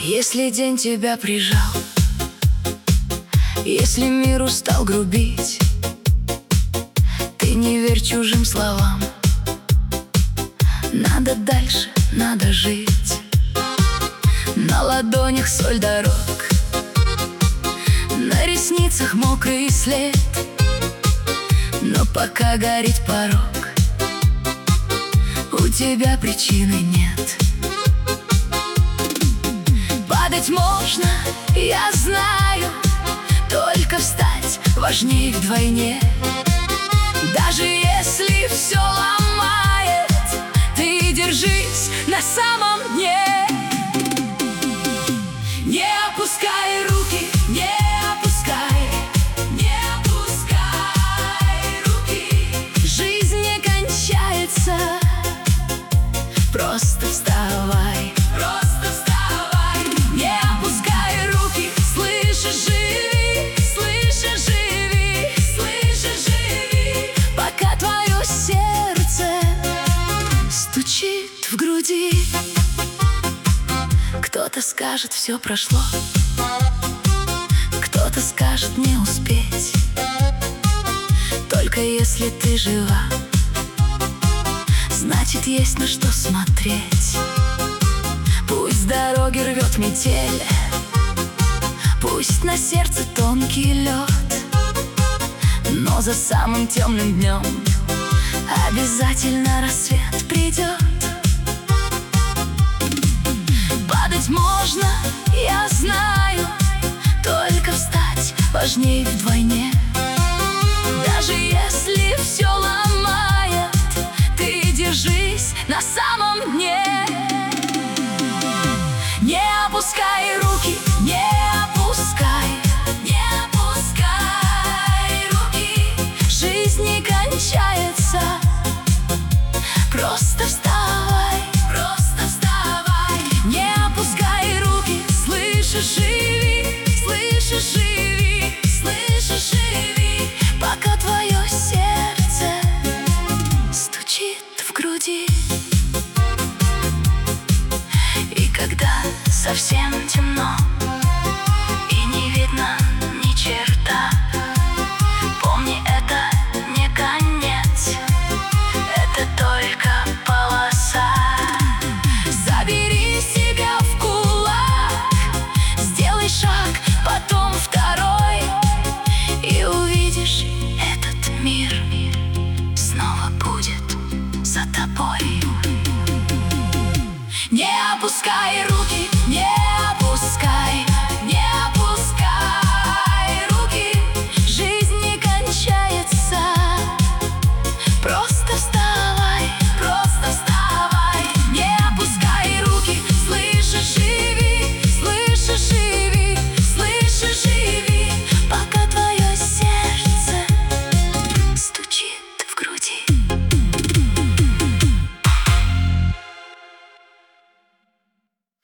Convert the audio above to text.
Если день тебя прижал, если мир устал грубить, ты не верь чужим словам. Надо дальше, надо жить. На ладонях соль дорог, на ресницах мокрый след, но пока горит порог, у тебя причины нет. Падать можно, я знаю, только встать важнее вдвойне. Даже если все ломает, ты держись на самом дне. Не опускай руки, не опускай, не опускай руки. Жизнь не кончается, просто вставай. Просто вставай. Не опускай руки, слышишь, живи, слышишь, живи, слышишь, живи. Пока твое сердце стучит в груди. Кто-то скажет, все прошло, кто-то скажет, не успеть. Только если ты жива, значит, есть на что смотреть. Пусть с дороги рвет метель, пусть на сердце тонкий лед, но за самым темным днем обязательно рассвет придет. Падать можно, я знаю, только встать важнее вдвойне. Даже если все ломает, ты держись на самом дне. Не опускай руки, не опускай, не опускай руки. Жизнь не кончается, просто вставай, просто вставай. Не опускай руки, слышишь, живи, слышишь, живи, слышишь, живи. Пока твое сердце стучит в груди. И когда совсем темно и не видно ни черта, помни, это не конец, это только полоса. Забери себя в кулак, сделай шаг, потом второй, и увидишь, этот мир снова будет за тобой. Не опускай руки.